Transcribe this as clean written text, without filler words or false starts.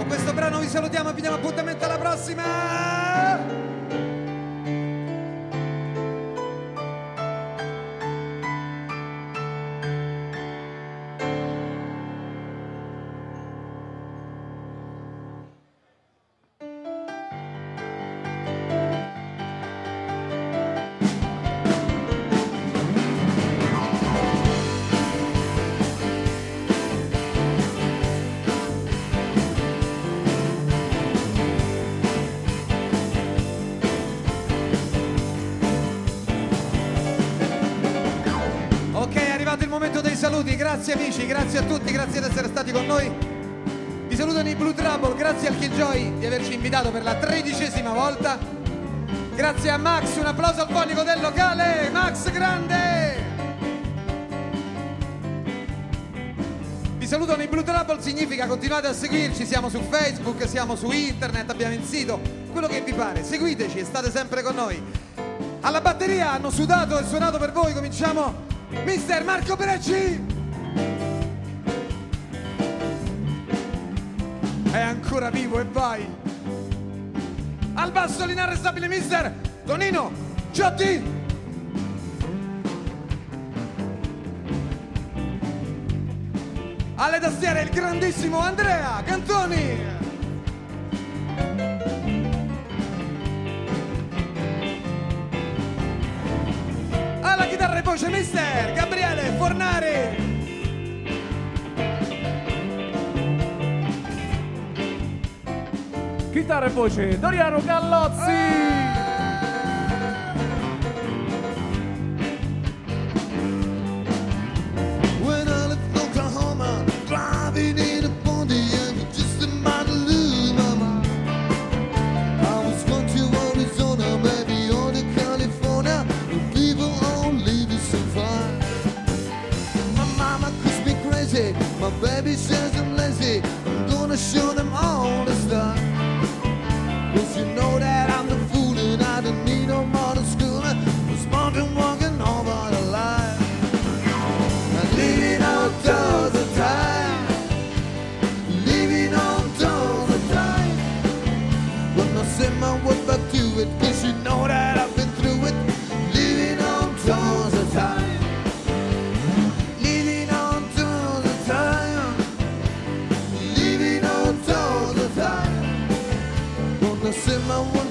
Con questo brano vi salutiamo e vi diamo appuntamento alla prossima. Saluti, grazie amici, grazie a tutti, grazie di essere stati con noi. Vi salutano i Blue Trouble, grazie al Killjoy di averci invitato per la 13ª volta. Grazie a Max, un applauso al fonico del locale, Max grande! Vi salutano i Blue Trouble, significa continuate a seguirci, siamo su Facebook, siamo su internet, abbiamo il sito, quello che vi pare, seguiteci e state sempre con noi. Alla batteria hanno sudato e suonato per voi, cominciamo Mister Marco Brecci. È ancora vivo e vai. Al basso l'inarrestabile Mister Tonino Ciotti. Alle tastiere il grandissimo Andrea Cantoni. Alla chitarra e voce Mister Gabriele Fornari. Chitarra e voce Doriano Gallozzi. When I left Oklahoma, driving in a Pondy and just about to lose my mind. I was going to Arizona, maybe on to California, where people only be so fine. My mama calls me crazy, my baby says I'm lazy. I'm gonna show them all the stuff. 'Cause you know that I'm the fool and I don't need no modern school. I was born to walking all by the line. I'm living outdoors the time. Living outdoors the time. When I say my word back to it, 'cause you know that I've been through it. Living outdoors the time. Living outdoors the time. Living outdoors the time. When I say my word